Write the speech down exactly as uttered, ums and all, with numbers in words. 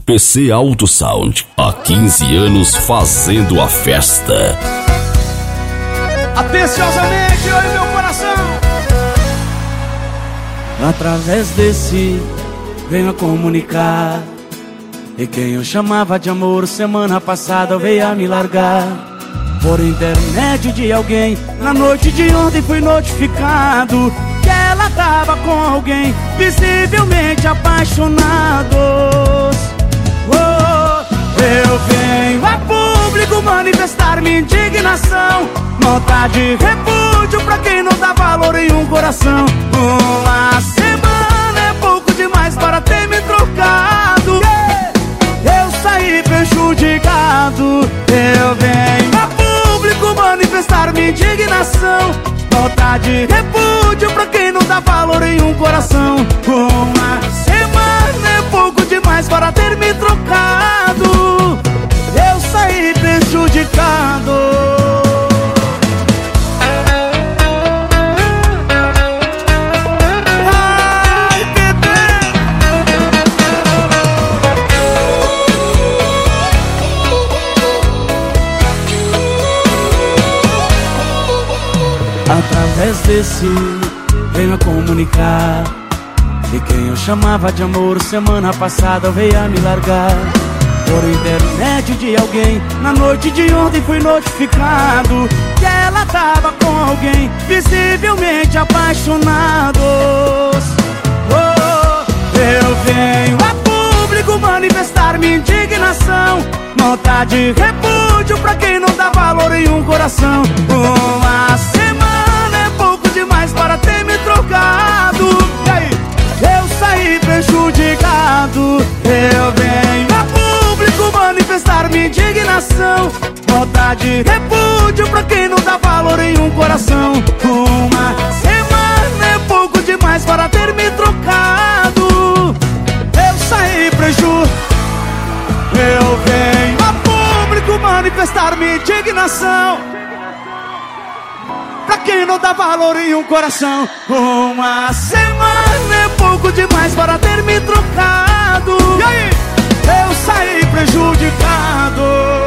P C Auto Sound, há quinze anos fazendo a festa. Atenciosamente, oi meu coração. Através desse venho a comunicar, e quem eu chamava de amor semana passada veio a me largar. Por intermédio de alguém, na noite de ontem fui notificado que ela tava com alguém, visivelmente apaixonados. Oh, eu venho a público manifestar minha indignação, nota de repúdio pra quem não dá valor em um coração. Uma semana é pouco demais para ter me trocado. Eu saí prejudicado. Eu venho a público manifestar minha indignação, nota de repúdio pra quem não dá valor em um coração. Uma semana é pouco demais para ter me trocado. Eu saí prejudicado. Através desse venho a comunicar, e quem eu chamava de amor semana passada veio a me largar. Por intermédio de alguém, na noite de ontem fui notificado que ela tava com alguém, visivelmente apaixonados. Oh, eu venho a público manifestar minha indignação, nota de repúdio pra quem não dá valor em um coração. Uma semana é pouco demais para ter me trocado. E aí? Eu saí prejudicado. Eu venho a público manifestar minha indignação, nota de repúdio pra quem não dá valor em um coração. Uma semana é pouco demais para ter me trocado. Eu saí prejudicado. Eu venho a público manifestar minha indignação, pra quem não dá valor em um coração. Uma semana é pouco demais para ter me trocado. E aí? Eu saí prejudicado.